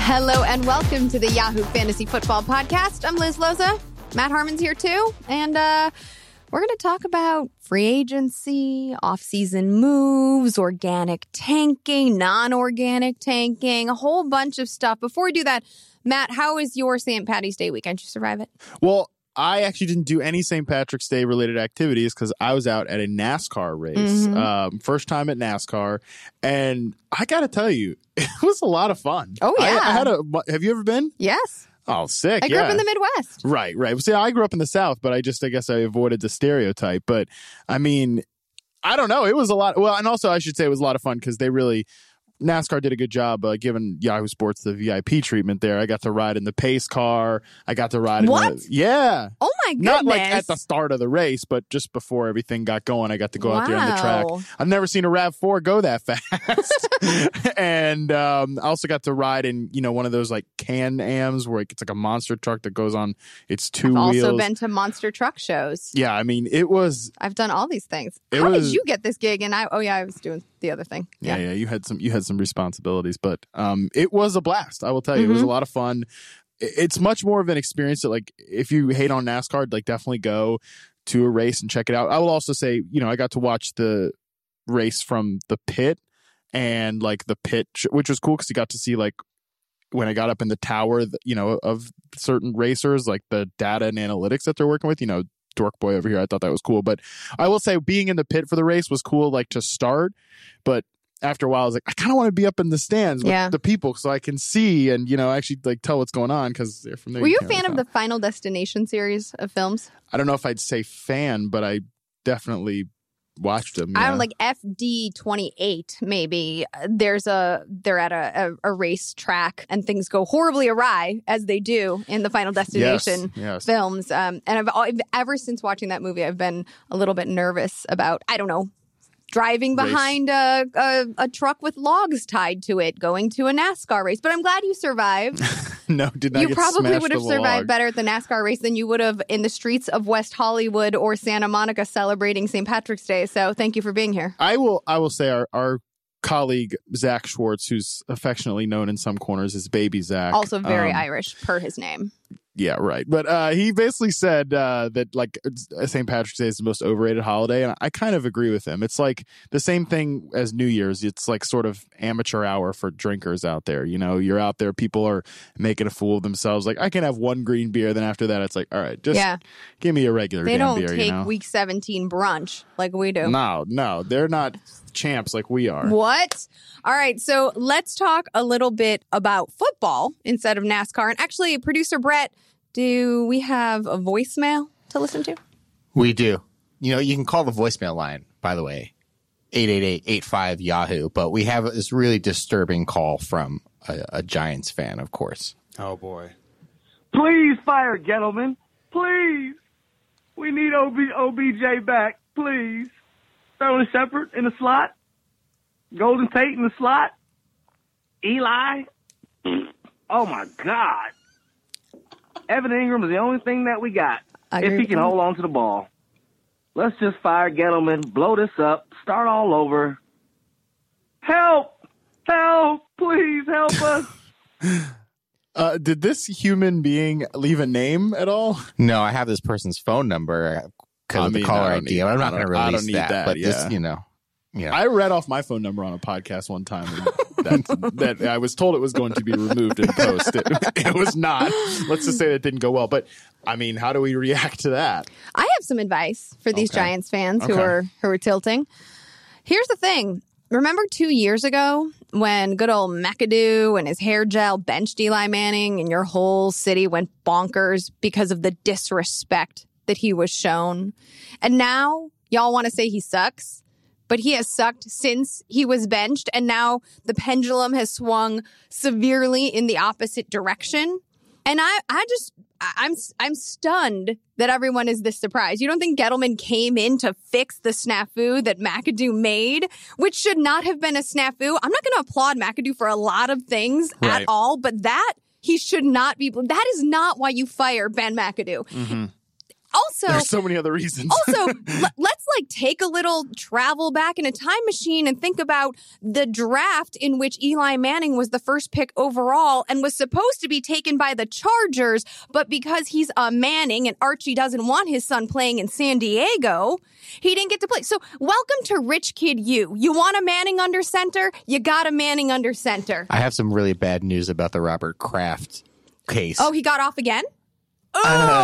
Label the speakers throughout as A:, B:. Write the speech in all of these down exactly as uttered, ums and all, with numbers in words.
A: Hello and welcome to the Yahoo Fantasy Football Podcast. I'm Liz Loza. Matt Harmon's here too. And uh, we're going to talk about free agency, off-season moves, organic tanking, non-organic tanking, a whole bunch of stuff. Before we do that, Matt, how was your Saint Patty's Day weekend? Did you survive it?
B: Well, I actually didn't do any Saint Patrick's Day related activities because I was out at a NASCAR race. Mm-hmm. Um, first time at NASCAR. And I got to tell you, it was a lot of fun.
A: Oh, yeah.
B: I, I had a, have you ever been?
A: Yes.
B: Oh, sick.
A: I grew
B: yeah.
A: up in the Midwest.
B: Right, right. See, I grew up in the South, but I just, I guess I avoided the stereotype. But I mean, I don't know. It was a lot. Well, and also I should say it was a lot of fun because they really, NASCAR did a good job uh, giving Yahoo Sports the V I P treatment there. I got to ride in the pace car. I got to ride
A: what?
B: in the... Yeah.
A: Oh, my goodness.
B: Not like at the start of the race, but just before everything got going, I got to go wow. out there on the track. I've never seen a RAV four go that fast. And um, I also got to ride in, you know, one of those like Can-Ams where it's like a monster truck that goes on its two
A: I've
B: wheels.
A: I've also been to monster truck shows.
B: Yeah, I mean, it was...
A: I've done all these things. How
B: was,
A: did you get this gig? And I, oh, yeah, I was doing the other thing.
B: Yeah, yeah, yeah you had some you had some responsibilities, but um, it was a blast. I will tell you, mm-hmm. It was a lot of fun. It's much more of an experience that, like, if you hate on NASCAR, like, definitely go to a race and check it out. I will also say, you know, I got to watch the race from the pit and like the pit, which was cool because you got to see like when I got up in the tower, you know, of certain racers, like the data and analytics that they're working with, you know. Dork boy over here. I thought that was cool. But I will say being in the pit for the race was cool, like to start. But after a while, I was like, I kind of want to be up in the stands with
A: yeah.
B: the people so I can see and, you know, actually like tell what's going on because they're from there.
A: Were you,
B: you
A: a fan
B: really
A: of the Final Destination series of films?
B: I don't know if I'd say fan, but I definitely watched them. Yeah.
A: I don't know, like F D twenty-eight, maybe. There's a, they're at a, a, a race track and things go horribly awry as they do in the Final Destination
B: yes, yes.
A: films. Um, and I've, ever since watching that movie, I've been a little bit nervous about, I don't know, driving behind a, a, a truck with logs tied to it, going to a NASCAR race. But I'm glad you survived.
B: No, did not
A: You
B: get
A: probably would have
B: with a
A: survived
B: log.
A: better at the NASCAR race than you would have in the streets of West Hollywood or Santa Monica celebrating Saint Patrick's Day. So thank you for being here.
B: I will I will say our, our colleague, Zach Schwartz, who's affectionately known in some corners as Baby Zach.
A: Also very
B: um,
A: Irish, per his name.
B: Yeah, right. But uh, he basically said uh, that like Saint Patrick's Day is the most overrated holiday. And I kind of agree with him. It's like the same thing as New Year's. It's like sort of amateur hour for drinkers out there. You know, you're out there. People are making a fool of themselves. Like I can have one green beer. Then after that, it's like, all right, just
A: yeah.
B: give me a regular
A: they
B: damn
A: beer. They
B: don't
A: don't take
B: you know?
A: week seventeen brunch like we do.
B: No, no. They're not champs like we are.
A: What? All right. So let's talk a little bit about football instead of NASCAR. And actually, producer Brett, do we have a voicemail to listen to?
C: We do. You know, you can call the voicemail line, by the way, eight eight eight, eight five, Yahoo. But we have this really disturbing call from a, a Giants fan, of course.
B: Oh, boy.
D: Please fire Gettleman. Please. We need O B, O B J back. Please. Sterling Shepard in the slot. Golden Tate in the slot. Eli. Oh, my God. Evan Ingram is the only thing that we got. If he can hold on to the ball. Let's just fire Gettleman, blow this up, start all over. Help! Help! Please help us!
B: Uh, did this human being leave a name at all?
C: No, I have this person's phone number because
B: I
C: of
B: mean,
C: the caller
B: I
C: I D.
B: Need,
C: I'm not going to release
B: I don't need
C: that,
B: that.
C: But
B: yeah.
C: this, you know, you know.
B: I read off my phone number on a podcast one time. And that, that I was told it was going to be removed in post. It, it was not. Let's just say that didn't go well. But I mean, how do we react to that?
A: I have some advice for these
B: Okay.
A: Giants fans who
B: Okay.
A: are who are tilting. Here's the thing. Remember two years ago when good old McAdoo and his hair gel benched Eli Manning and your whole city went bonkers because of the disrespect that he was shown? And now y'all want to say he sucks? But he has sucked since he was benched, and now the pendulum has swung severely in the opposite direction. And I, I just, I'm, I'm stunned that everyone is this surprised. You don't think Gettleman came in to fix the snafu that McAdoo made, which should not have been a snafu? I'm not going to applaud McAdoo for a lot of things
B: Right.
A: at all, but that he should not be. That is not why you fire Ben McAdoo.
B: Mm-hmm.
A: Also,
B: there's so many other reasons.
A: Also, l- let's like take a little travel back in a time machine and think about the draft in which Eli Manning was the first pick overall and was supposed to be taken by the Chargers, but because he's a Manning and Archie doesn't want his son playing in San Diego, he didn't get to play. So welcome to Rich Kid U. You want a Manning under center? You got a Manning under center.
C: I have some really bad news about the Robert Kraft case.
A: Oh, he got off again?
C: Uh,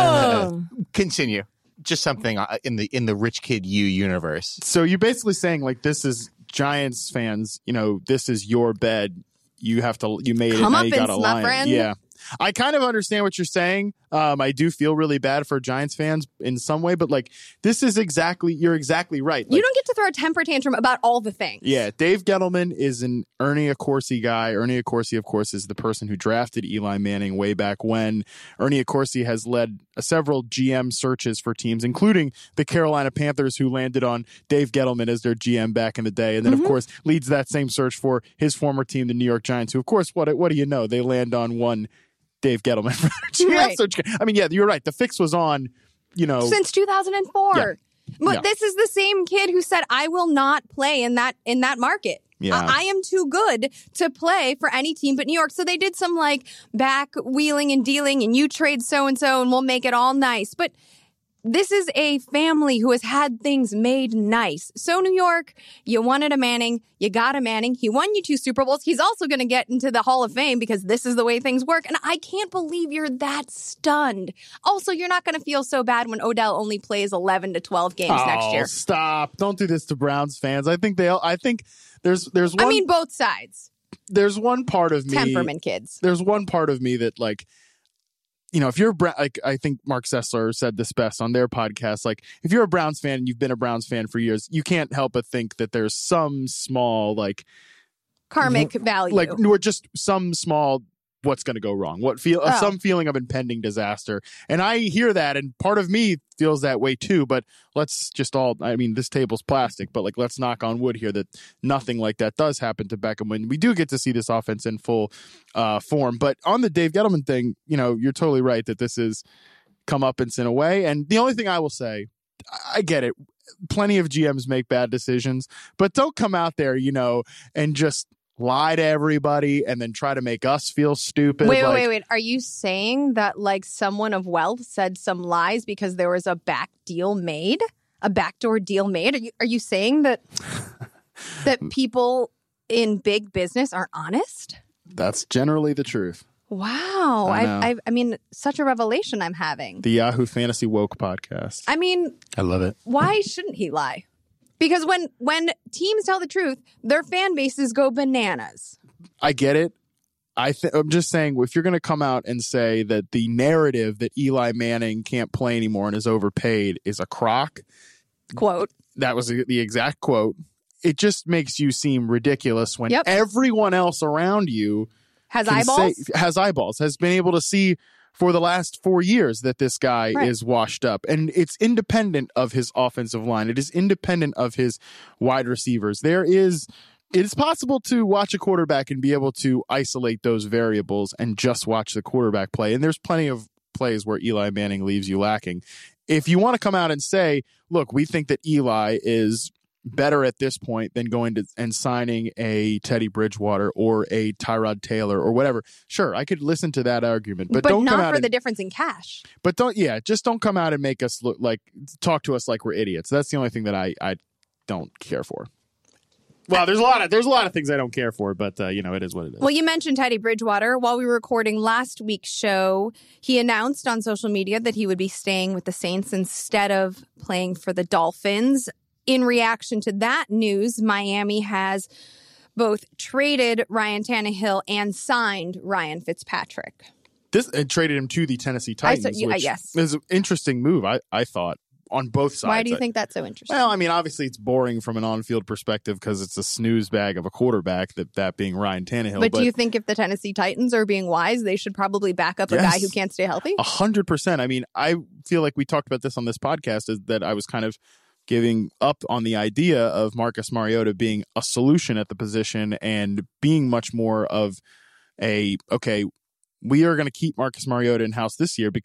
A: Oh.
C: continue. Just something uh, in the in the Rich Kid U universe.
B: So you're basically saying like this is Giants fans, you know, this is your bed. You have to you made it. Now you got a
A: Comeuppance, my
B: line.
A: friend.
B: Yeah. I kind of understand what you're saying. Um, I do feel really bad for Giants fans in some way, but like this is exactly you're exactly right. Like,
A: You don't get to throw a temper tantrum about all the things.
B: yeah, Dave Gettleman is an Ernie Accorsi guy. Ernie Accorsi, of course, is the person who drafted Eli Manning way back when. Ernie Accorsi has led uh, several G M searches for teams, including the Carolina Panthers, who landed on Dave Gettleman as their G M back in the day. And then,
A: Mm-hmm.
B: of course, leads that same search for his former team, the New York Giants, who, of course, what, what do you know? They land on one Dave Gettleman for their G M
A: Right.
B: search. I mean, yeah, you're right. The fix was on, you know.
A: Since two thousand four.
B: Yeah.
A: But
B: Yeah.
A: this is the same kid who said, I will not play in that in that market.
B: Yeah.
A: I, I am too good to play for any team but New York. So they did some like back wheeling and dealing and you trade so and so and we'll make it all nice. But this is a family who has had things made nice. So New York, you wanted a Manning, you got a Manning. He won you two Super Bowls. He's also going to get into the Hall of Fame because this is the way things work. And I can't believe you're that stunned. Also, you're not going to feel so bad when Odell only plays eleven to twelve games
B: Oh,
A: next year.
B: stop. Don't do this to Browns fans. I think they all, I think there's there's one
A: I mean, both sides.
B: there's one part of me
A: Temperament kids.
B: There's one part of me that like you know, if you're a Bra- like I think Mark Sessler said this best on their podcast, like if you're a Browns fan and you've been a Browns fan for years, you can't help but think that there's some small like
A: Karmic value.
B: like or just some small what's going to go wrong, what feel uh,
A: Oh.
B: some feeling of impending disaster. And I hear that, and part of me feels that way too. But let's just all, I mean, this table's plastic, but like let's knock on wood here that nothing like that does happen to Beckham when we do get to see this offense in full uh, form. But on the Dave Gettleman thing, you know, you're totally right that this is comeuppance in a way. And the only thing I will say, I get it. Plenty of G Ms make bad decisions, but don't come out there, you know, and just lie to everybody and then try to make us feel stupid.
A: Wait,
B: like,
A: wait, wait, wait. Are you saying that like someone of wealth said some lies because there was a back deal made? A backdoor deal made? Are you are you saying that that people in big business are honest?
B: That's generally the truth.
A: Wow.
B: I
A: I,
B: know.
A: I I mean, such a revelation I'm having.
B: The Yahoo Fantasy Woke podcast.
A: I mean,
C: I love it.
A: why shouldn't he lie? Because when when teams tell the truth, their fan bases go bananas.
B: I get it. I th- I'm just saying, if you're going to come out and say that the narrative that Eli Manning can't play anymore and is overpaid is a crock,
A: Quote.
B: that was the exact quote. It just makes you seem ridiculous when
A: Yep.
B: everyone else around you
A: Has
B: can
A: eyeballs?
B: say- has eyeballs, has been able to see for the last four years that this guy
A: Right.
B: is washed up. And it's independent of his offensive line. It is independent of his wide receivers. There is, it is possible to watch a quarterback and be able to isolate those variables and just watch the quarterback play. And there's plenty of plays where Eli Manning leaves you lacking. If you want to come out and say, look, we think that Eli is better at this point than going to and signing a Teddy Bridgewater or a Tyrod Taylor or whatever. Sure, I could listen to that argument, but,
A: But,
B: don't
A: not
B: come out
A: for
B: and,
A: the difference in cash.
B: but don't yeah, just don't come out and make us look like talk to us like we're idiots. That's the only thing that I I don't care for. Well, there's a lot of there's a lot of things I don't care for, but uh, you know, it is what it is.
A: Well, you mentioned Teddy Bridgewater. While we were recording last week's show, he announced on social media that he would be staying with the Saints instead of playing for the Dolphins. In reaction to that news, Miami has both traded Ryan Tannehill and signed Ryan Fitzpatrick.
B: This and traded him to the Tennessee
A: I
B: Titans,
A: saw- you- uh,
B: which
A: yes.
B: is an interesting move. I, I thought on both sides.
A: Why do you
B: I-
A: think that's so interesting?
B: Well, I mean, obviously it's boring from an on-field perspective because it's a snooze bag of a quarterback, that that being Ryan Tannehill.
A: but, do you think if the Tennessee Titans are being wise, they should probably back up a
B: Yes.
A: guy who can't stay healthy?
B: A hundred percent. I mean, I feel like we talked about this on this podcast, is that I was kind of giving up on the idea of Marcus Mariota being a solution at the position and being much more of a, okay, we are going to keep Marcus Mariota in house this year because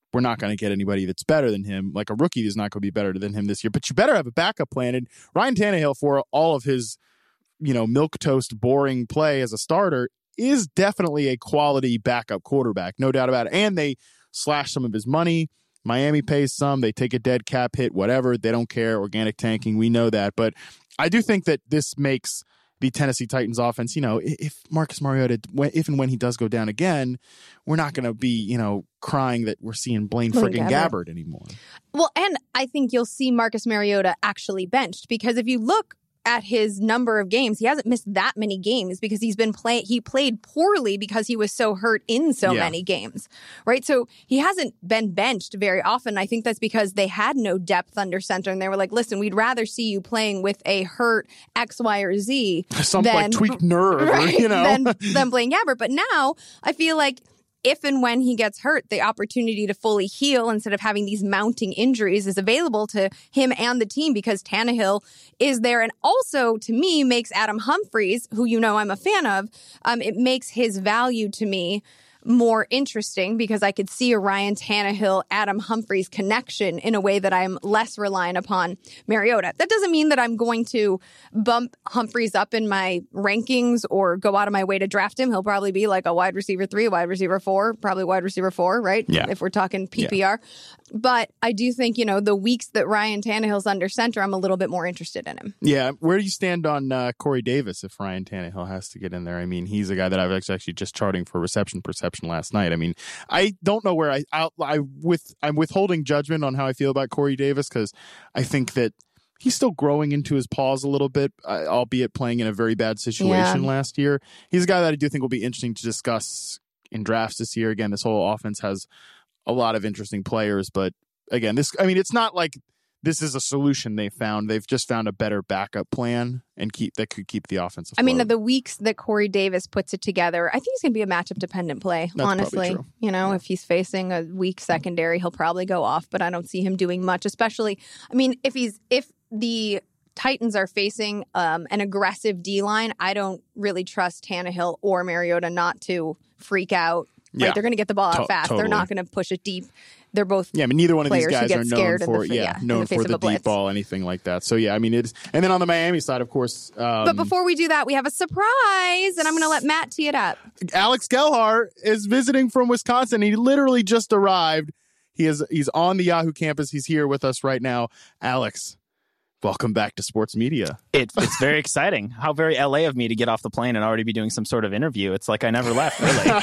B: we're not going to get anybody that's better than him. Like a rookie is not going to be better than him this year. But you better have a backup plan. And Ryan Tannehill, for all of his, you know, milquetoast, boring play as a starter, is definitely a quality backup quarterback, no doubt about it. And they slash some of his money. Miami pays some. They take a dead cap hit, whatever. They don't care. Organic tanking, we know that. But I do think that this makes the Tennessee Titans offense, you know, if Marcus Mariota, if and when he does go down again, we're not going to be, you know, crying that we're seeing Blaine friggin' Gabbert anymore.
A: Well, and I think you'll see Marcus Mariota actually benched, because if you look at his number of games, he hasn't missed that many games because he's been play he played poorly because he was so hurt in so yeah. many games, right? So he hasn't been benched very often. I think that's because they had no depth under center, and they were like, listen, we'd rather see you playing with a hurt X, Y, or Z
B: some
A: than,
B: like tweaked nerve, right? Or, you know,
A: than, than Blaine Gabbert. But now I feel like if and when he gets hurt, the opportunity to fully heal instead of having these mounting injuries is available to him and the team, because Tannehill is there. And also, to me, makes Adam Humphries, who you know I'm a fan of, um, it makes his value to me more interesting, because I could see a Ryan Tannehill, Adam Humphries connection in a way that I'm less reliant upon Mariota. That doesn't mean that I'm going to bump Humphries up in my rankings or go out of my way to draft him. He'll probably be like a wide receiver three, wide receiver four, probably wide receiver four, right?
B: Yeah.
A: If we're talking P P R. Yeah. But I do think, you know, the weeks that Ryan Tannehill's under center, I'm a little bit more interested in him.
B: Yeah. Where do you stand on uh, Corey Davis if Ryan Tannehill has to get in there? I mean, he's a guy that I was actually just charting for reception perception last night. I mean, I don't know where I I, I with I'm withholding judgment on how I feel about Corey Davis, because I think that he's still growing into his paws a little bit, uh, albeit playing in a very bad situation yeah. last year. He's a guy that I do think will be interesting to discuss in drafts this year. Again, this whole offense has a lot of interesting players, but again, this I mean, it's not like this is a solution they found. They've just found a better backup plan and keep that could keep the offense afloat.
A: I mean, the weeks that Corey Davis puts it together, I think he's going to be a matchup dependent play.
B: That's
A: honestly,
B: true.
A: You know,
B: yeah.
A: if he's facing a weak secondary, he'll probably go off. But I don't see him doing much. Especially, I mean, if he's if the Titans are facing um, an aggressive D line, I don't really trust Tannehill or Mariota not to freak out. Right?
B: Yeah.
A: They're going to get the ball out
B: To-
A: fast.
B: totally.
A: They're not going to push it deep. They're both
B: yeah, I mean, neither one of these
A: players who
B: guys
A: get
B: are
A: scared
B: known
A: in
B: for
A: the-
B: yeah,
A: yeah, in
B: known
A: the face
B: for
A: of
B: the
A: a blitz.
B: deep ball, anything like that. So yeah, I mean, it's and then on the Miami side, of course. Um,
A: But before we do that, we have a surprise, and I'm going to let Matt tee it up.
B: Alex Gelhar is visiting from Wisconsin. He literally just arrived. He is he's on the Yahoo campus. He's here with us right now. Alex, welcome back to Sports Media.
E: It, it's very exciting. How very L A of me to get off the plane and already be doing some sort of interview. It's like I never left,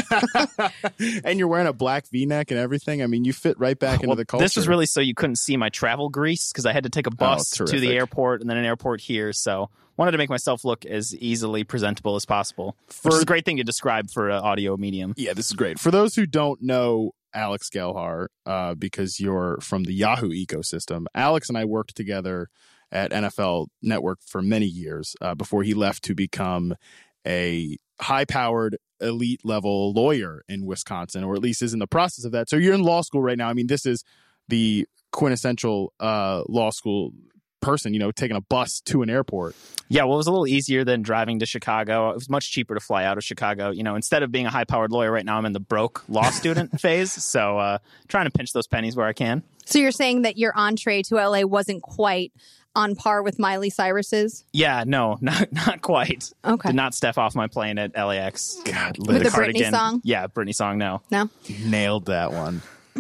E: really.
B: And you're wearing a black V-neck and everything. I mean, you fit right back
E: well,
B: into the culture.
E: This was really so you couldn't see my travel grease, because I had to take a bus
B: Oh,
E: to the
B: terrific.
E: airport and then an airport here. So wanted to make myself look as easily presentable as possible,
B: For-
E: which is a great thing to describe for an audio medium.
B: Yeah, this is great. For those who don't know Alex Gelhar, uh, because you're from the Yahoo ecosystem, Alex and I worked together at N F L Network for many years uh, before he left to become a high-powered, elite-level lawyer in Wisconsin, or at least is in the process of that. So you're in law school right now. I mean, this is the quintessential uh, law school person, you know, taking a bus to an airport.
E: Yeah, well, it was a little easier than driving to Chicago. It was much cheaper to fly out of Chicago. You know, instead of being a high-powered lawyer right now, I'm in the broke law student phase. So uh, trying to pinch those pennies where I can.
A: So you're saying that your entree to L A wasn't quite on par with Miley Cyrus's?
E: Yeah, no, not not quite.
A: Okay.
E: Did not step off my plane at L A X.
B: God,
A: With the Britney
E: cardigan.
A: song?
E: Yeah, Britney song, no.
A: No?
B: nailed that one.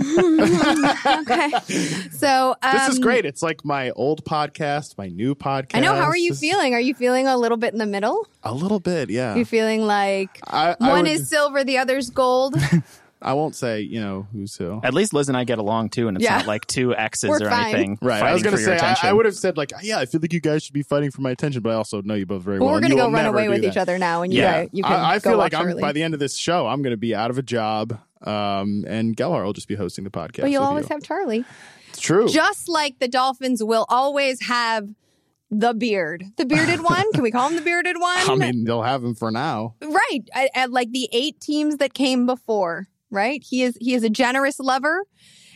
A: Okay. So um,
B: This is great. It's like my old podcast, my new podcast.
A: I know. How are you
B: This-
A: feeling? Are you feeling a little bit in the middle?
B: A little bit, yeah.
A: You feeling like
B: I, I
A: one
B: would-
A: is silver, the other's gold?
B: I won't say, you know, who's who.
E: At least Liz and I get along too, and it's
A: Yeah.
E: not like two exes
A: We're
E: or
A: fine.
E: anything.
B: Right. I was
E: going
B: going
E: to
B: to say, I, I would have said, like, yeah, I feel like you guys should be fighting for my attention, but I also know you both very
A: Well,
B: well.
A: we're
B: and
A: going to
B: you
A: go
B: will
A: run
B: never
A: away
B: do
A: with
B: that.
A: each other now, and you,
E: Yeah.
A: guys, you can
B: I, I
A: go
B: feel like
A: watch
B: I'm
A: early.
B: by the end of this show, I'm going to be out of a job, um, and Gelhar will just be hosting the podcast.
A: But you'll
B: with
A: always
B: you.
A: have Charlie.
B: It's true.
A: Just like the Dolphins will always have the beard. The bearded one? Can we call him the bearded one?
B: I mean, they'll have him for now.
A: Right. At, at like the eight teams that came before, right? He is he is a generous lover.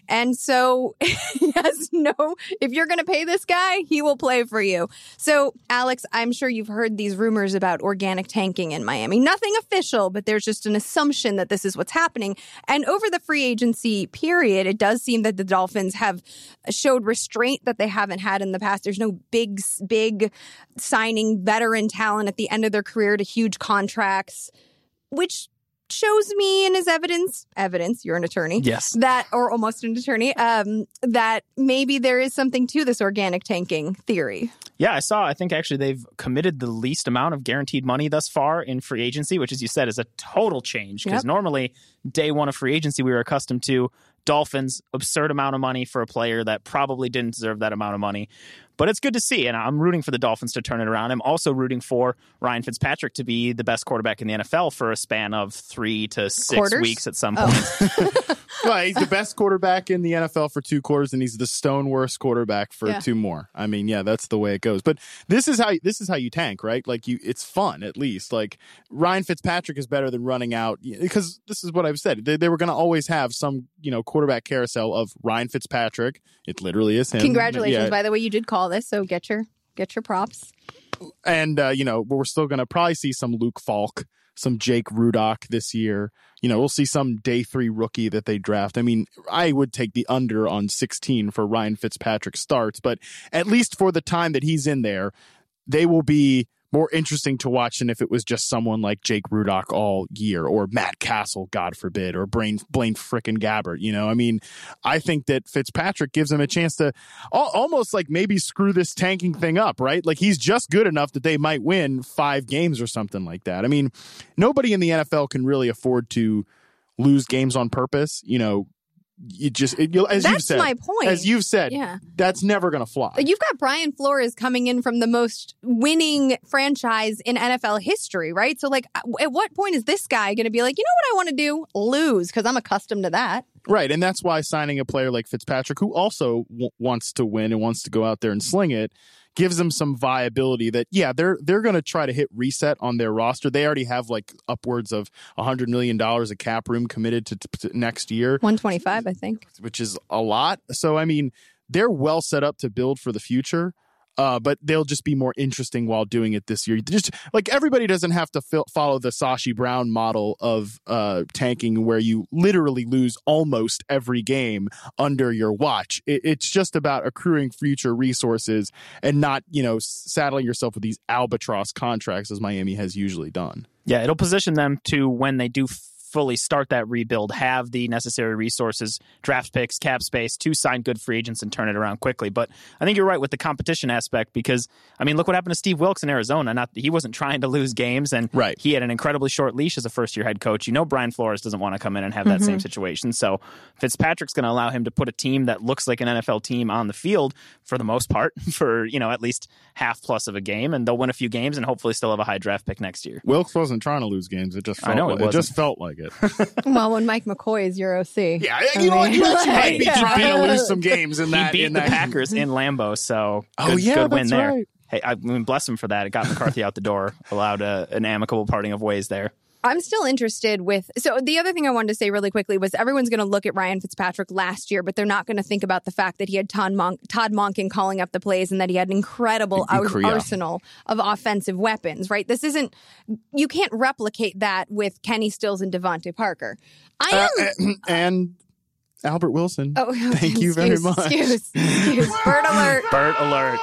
A: And so he has no, if you're going to pay this guy, he will play for you. So, Alex, I'm sure you've heard these rumors about organic tanking in Miami. Nothing official, but there's just an assumption that this is what's happening. And over the free agency period, it does seem that the Dolphins have showed restraint that they haven't had in the past. There's no big, big signing veteran talent at the end of their career to huge contracts, which shows me and is evidence, evidence, you're an attorney.
E: Yes.
A: That, or almost an attorney, um, that maybe there is something to this organic tanking theory.
E: Yeah, I saw, I think actually they've committed the least amount of guaranteed money thus far in free agency, which as you said is a total change. Because
A: Yep.
E: normally day one of free agency, we were accustomed to Dolphins, absurd amount of money for a player that probably didn't deserve that amount of money. But it's good to see, and I'm rooting for the Dolphins to turn it around. I'm also rooting for Ryan Fitzpatrick to be the best quarterback in the N F L for a span of three to six
A: Quarters?
E: weeks at some
A: Oh.
E: point.
B: Well, he's the best quarterback in the N F L for two quarters, and he's the stone worst quarterback for
A: Yeah.
B: two more. I mean, yeah, that's the way it goes. But this is how this is how you tank, right? Like you, it's fun at least. Like Ryan Fitzpatrick is better than running out because this is what I've said. They, they were going to always have some, you know, quarterback carousel of Ryan Fitzpatrick. It literally is him.
A: Congratulations,
B: Yeah.
A: by the way, you did call this, so get your get your props.
B: And, uh, you know, but we're still going to probably see some Luke Falk, some Jake Rudock this year. You know, we'll see some day three rookie that they draft. I mean, I would take the under on sixteen for Ryan Fitzpatrick starts, but at least for the time that he's in there, they will be more interesting to watch than if it was just someone like Jake Rudock all year or Matt Castle, God forbid, or Blaine, Blaine frickin' Gabbert. You know, I mean, I think that Fitzpatrick gives him a chance to al- almost like maybe screw this tanking thing up, right? Like he's just good enough that they might win five games or something like that. I mean, nobody in the N F L can really afford to lose games on purpose. You know, you just, it, as
A: That's
B: you've said,
A: my point.
B: as you've said,
A: Yeah.
B: that's never going to fly.
A: You've got Brian Flores coming in from the most winning franchise in N F L history, right? So, like, at what point is this guy going to be like, you know what I want to do? Lose, because I'm accustomed to that.
B: Right, and that's why signing a player like Fitzpatrick, who also w- wants to win and wants to go out there and sling it, gives them some viability that, yeah, they're they're going to try to hit reset on their roster. They already have like upwards of one hundred million dollars of cap room committed to, to next year,
A: one twenty-five, I think.
B: which is a lot. So, I mean, they're well set up to build for the future. Uh, but they'll just be more interesting while doing it this year. Just like everybody doesn't have to fil- follow the Sashi Brown model of uh, tanking, where you literally lose almost every game under your watch. It, it's just about accruing future resources and not, you know, saddling yourself with these albatross contracts as Miami has usually done.
E: Yeah, it'll position them to, when they do fully start that rebuild, have the necessary resources, draft picks, cap space to sign good free agents and turn it around quickly. But I think you're right with the competition aspect, because, I mean, look what happened to Steve Wilkes in Arizona. Not He wasn't trying to lose games, and
B: Right.
E: he had an incredibly short leash as a first-year head coach. You know Brian Flores doesn't want to come in and have that same situation. So Fitzpatrick's going to allow him to put a team that looks like an N F L team on the field for the most part for, you know, at least half plus of a game, and they'll win a few games and hopefully still have a high draft pick next year.
B: Wilkes wasn't trying to lose games. It just felt
E: I know
B: like,
E: it
B: it just
E: wasn't.
B: felt like it.
A: Well, when Mike McCoy is your O C.
B: Yeah, you know what? You actually might be
A: Yeah.
B: trying to lose some games in that.
E: he beat
B: in
E: the
B: that.
E: Packers in Lambeau, so
B: Oh,
E: good,
B: yeah,
E: good win
B: that's
E: there.
B: right.
E: Hey, I mean, bless him for that. It got McCarthy out the door, allowed a, an amicable parting of ways there.
A: I'm still interested with. So the other thing I wanted to say really quickly was everyone's going to look at Ryan Fitzpatrick last year, but they're not going to think about the fact that he had Todd, Monk, Todd Monken calling up the plays and that he had an incredible
B: In- in
A: ar-
B: Korea.
A: arsenal of offensive weapons, right? This isn't, you can't replicate that with Kenny Stills and Devontae Parker. I am.
B: Uh, and Albert Wilson.
A: oh,
B: thank you very
A: excuse,
B: much.
A: Excuse, excuse. Bird alert.
E: Bird alert.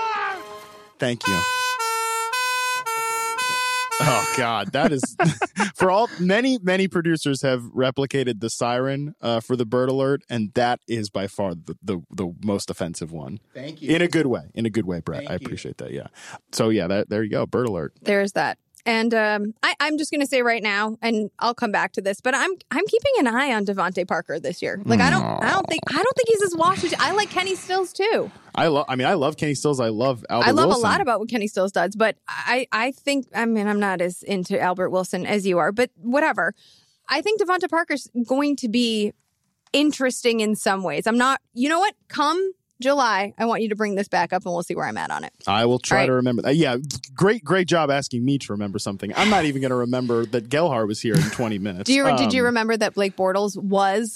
B: Thank you. Oh God, that is for all many many producers have replicated the siren uh, for the bird alert, and that is by far the the, the most offensive one.
C: Thank you.
B: In a good way, in a good way, Brett.
C: Thank
B: I
C: you.
B: appreciate that. Yeah. So yeah, that, there you go, bird alert.
A: There's that. And um, I, I'm just going to say right now, and I'll come back to this, but I'm I'm keeping an eye on Devontae Parker this year. Like I don't I don't think I don't think he's as washed. as- I like Kenny Stills too.
B: I love. I mean, I love Kenny Stills. I love Albert
A: I love
B: Wilson.
A: a lot about what Kenny Stills does, but I I think I mean I'm not as into Albert Wilson as you are, but whatever. I think Devontae Parker's going to be interesting in some ways. I'm not. You know what? Come July, I want you to bring this back up, and we'll see where I'm at on it.
B: I will try
A: All right.
B: to remember that. Yeah, great, great job asking me to remember something. I'm not even going to remember that Gelhar was here in twenty minutes.
A: Do you did you
B: Um,
A: remember that Blake Bortles was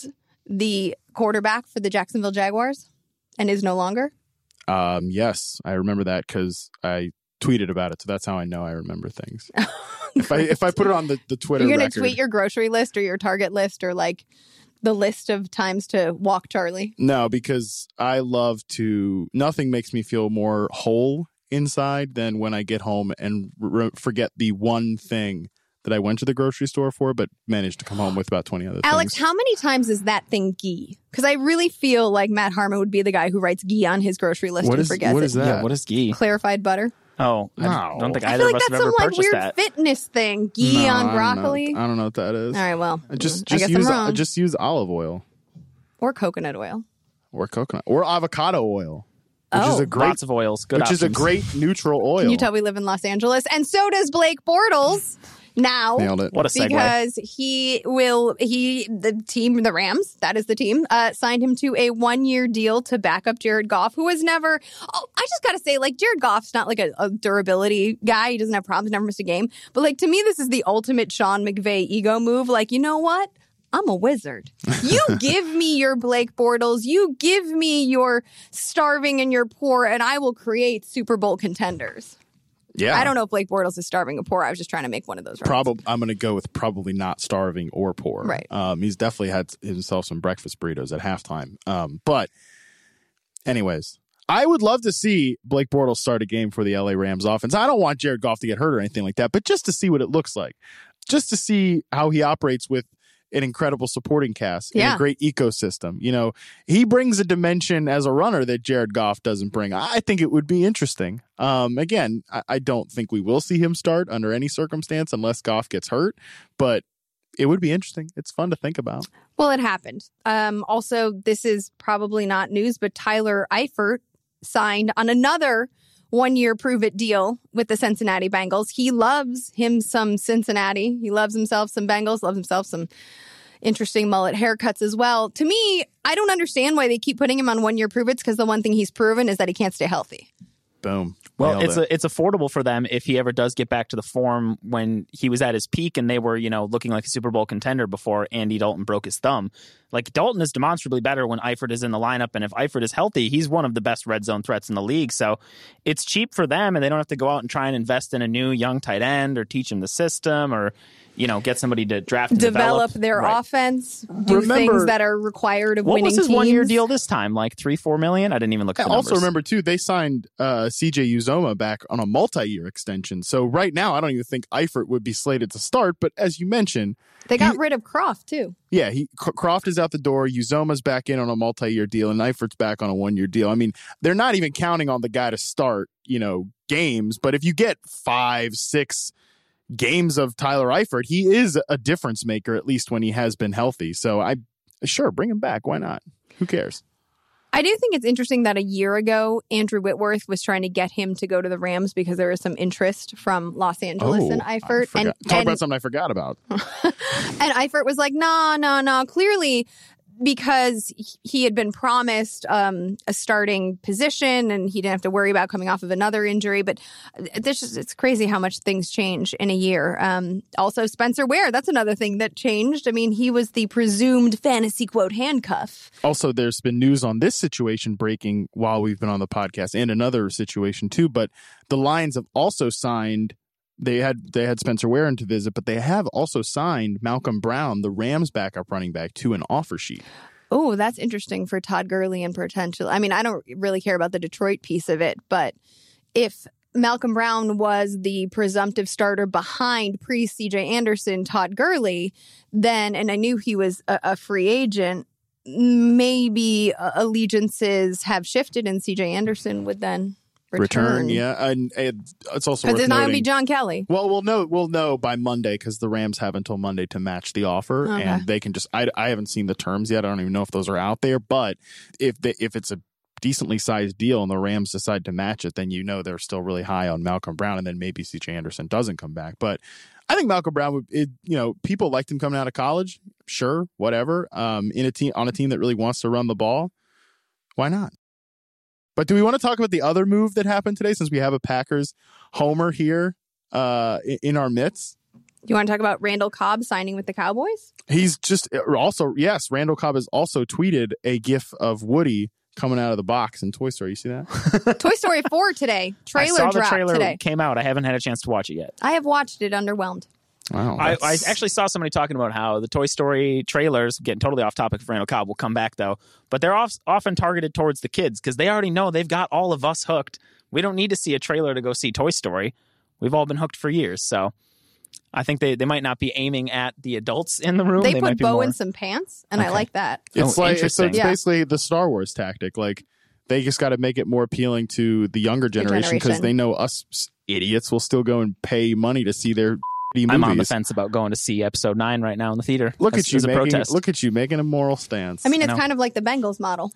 A: the quarterback for the Jacksonville Jaguars and is no longer?
B: Um, yes, I remember that because I tweeted about it. So that's how I know I remember things. if I if I put it on the, the Twitter
A: You're going
B: record.
A: to tweet your grocery list or your Target list or like the list of times to walk Charlie?
B: No, because I love to, nothing makes me feel more whole inside than when I get home and re- forget the one thing that I went to the grocery store for, but managed to come home with about twenty other
A: Alex,
B: things.
A: how many times is that thing ghee? Because I really feel like Matt Harmon would be the guy who writes ghee on his grocery list
B: What
A: and
B: is-
A: forgets
B: what
A: it.
B: is that?
E: Yeah, what is ghee?
A: Clarified butter.
E: Oh, I
B: No.
E: don't think
A: I
E: either
A: feel
E: of
A: like
E: us
A: that's
E: have ever
A: some like
E: purchased
A: weird
E: that.
A: fitness thing. Ghee
B: No,
A: on
B: I don't
A: broccoli.
B: know. I don't know what that is.
A: All right, well,
B: Just
A: I
B: just
A: guess
B: use
A: I'm wrong.
B: just use olive oil
A: Or coconut oil.
B: or coconut or avocado oil, which
A: Oh.
B: is a great
E: Lots of oils. Good
B: which is a
E: options.
B: great neutral oil.
A: Can you tell we live in Los Angeles? And so does Blake Bortles now.
B: Nailed it.
E: What a segue.
A: Because he will, he, the team, the Rams, that is the team, uh, signed him to a one year deal to back up Jared Goff, who was never, oh, I just got to say, like, Jared Goff's not like a, a durability guy. He doesn't have problems, never missed a game. But, like, to me, this is the ultimate Sean McVay ego move. Like, you know what? I'm a wizard. You give me your Blake Bortles. You give me your starving and your poor, and I will create Super Bowl contenders.
B: Yeah.
A: I don't know if Blake Bortles is starving or poor. I was just trying to make one of those. runs.
B: Probably, I'm going to go with probably not starving or poor.
A: Right.
B: Um, he's definitely had himself some breakfast burritos at halftime. Um, but, anyways, I would love to see Blake Bortles start a game for the L A Rams offense. I don't want Jared Goff to get hurt or anything like that, but just to see what it looks like, just to see how he operates with an incredible supporting cast and
A: Yeah.
B: a great ecosystem. You know, he brings a dimension as a runner that Jared Goff doesn't bring. I think it would be interesting. Um, again, I, I don't think we will see him start under any circumstance unless Goff gets hurt, but it would be interesting. It's fun to think about.
A: Well, it happened. Um, also, this is probably not news, but Tyler Eifert signed on another one-year prove-it deal with the Cincinnati Bengals. He loves him some Cincinnati. He loves himself some Bengals, loves himself some interesting mullet haircuts as well. To me, I don't understand why they keep putting him on one-year prove-its because the one thing he's proven is that he can't stay healthy.
B: Boom.
E: Well,
B: Nailed
E: it's
B: it.
E: a, it's affordable for them if he ever does get back to the form when he was at his peak and they were, you know, looking like a Super Bowl contender before Andy Dalton broke his thumb. Like, Dalton is demonstrably better when Eifert is in the lineup, and if Eifert is healthy, he's one of the best red zone threats in the league. So it's cheap for them, and they don't have to go out and try and invest in a new young tight end or teach him the system or, you know, get somebody to draft and
A: Develop,
E: develop.
A: their
E: Right.
A: offense, do
B: Remember-
A: things that are required of
E: What
A: winning
E: was his
A: teams.
E: one-year deal this time? Like three, four million? I didn't even look at
B: I
E: the
B: also
E: numbers.
B: remember, too, they signed uh, C J Uzoma back on a multi-year extension. So right now, I don't even think Eifert would be slated to start. But as you mentioned,
A: They got
B: He-
A: rid of Croft, too.
B: yeah, he C- Croft is out the door. Uzoma's back in on a multi-year deal, and Eifert's back on a one-year deal. I mean, they're not even counting on the guy to start, you know, games. But if you get five, six games of Tyler Eifert, he is a difference maker, at least when he has been healthy. So I, sure, bring him back. Why not? Who cares?
A: I do think it's interesting that a year ago, Andrew Whitworth was trying to get him to go to the Rams because there was some interest from Los Angeles and
B: Oh, I
A: Eifert.
B: forgot-
A: And,
B: Talk
A: and,
B: about something I forgot about.
A: and Eifert was like, no, no, no. Clearly, because he had been promised um, a starting position and he didn't have to worry about coming off of another injury. But this is, it's crazy how much things change in a year. Um, also, Spencer Ware, that's another thing that changed. I mean, he was the presumed fantasy quote handcuff.
B: Also, there's been news on this situation breaking while we've been on the podcast, and another situation too. But the Lions have also signed. They had they had Spencer Ware in to visit, but they have also signed Malcolm Brown, the Rams' backup running back, to an offer sheet.
A: Oh, that's interesting for Todd Gurley and potential. I mean, I don't really care about the Detroit piece of it, but if Malcolm Brown was the presumptive starter behind pre-C J Anderson, Todd Gurley, then, and I knew he was a, a free agent, maybe uh, allegiances have shifted and C J Anderson would then return.
B: yeah, and, and it's also
A: Because
B: worth
A: it's not going to be
B: noting.
A: John Kelly.
B: Well, we'll know we'll know by Monday because the Rams have until Monday to match the offer,
A: Okay.
B: and they can just. I, I haven't seen the terms yet. I don't even know if those are out there. But if they, if it's a decently sized deal and the Rams decide to match it, then you know they're still really high on Malcolm Brown, and then maybe C J Anderson doesn't come back. But I think Malcolm Brown would. It, you know, people liked him coming out of college. Sure, whatever. Um, in a team on a team that really wants to run the ball, why not? But do we want to talk about the other move that happened today since we have a Packers homer here uh, in our midst?
A: You want to talk about Randall Cobb signing with the Cowboys?
B: He's just also, yes, Randall Cobb has also tweeted a gif of Woody coming out of the box in Toy Story. You see that?
A: Toy Story four today. Trailer
E: I saw the
A: dropped
E: trailer
A: today.
E: came out. I haven't had a chance to watch it yet.
A: I have watched it, underwhelmed.
B: Wow.
E: I, I
B: that's-
E: actually saw somebody talking about how the Toy Story trailers, getting totally off topic for Randall Cobb, will come back though, but they're off, often targeted towards the kids because they already know they've got all of us hooked. We don't need to see a trailer to go see Toy Story. We've all been hooked for years, so I think they, they might not be aiming at the adults in the room.
A: They,
E: They,
A: put
E: might be
A: Bo
E: more...
A: in some pants, and I
E: Okay.
A: like that.
B: It's
E: Oh,
B: like so
E: interesting.
B: it's
A: Yeah.
B: basically the Star Wars tactic. Like they just got to make it more appealing to the younger generation because
A: generation.
B: they know us idiots will still go and pay money to see their movies.
E: I'm on the fence about going to see Episode nine right now in the theater.
B: Look
E: as,
B: at you
E: as a
B: making
E: protest.
B: look at you making a moral stance.
A: I mean, it's
E: know.
A: kind of like the Bengals model.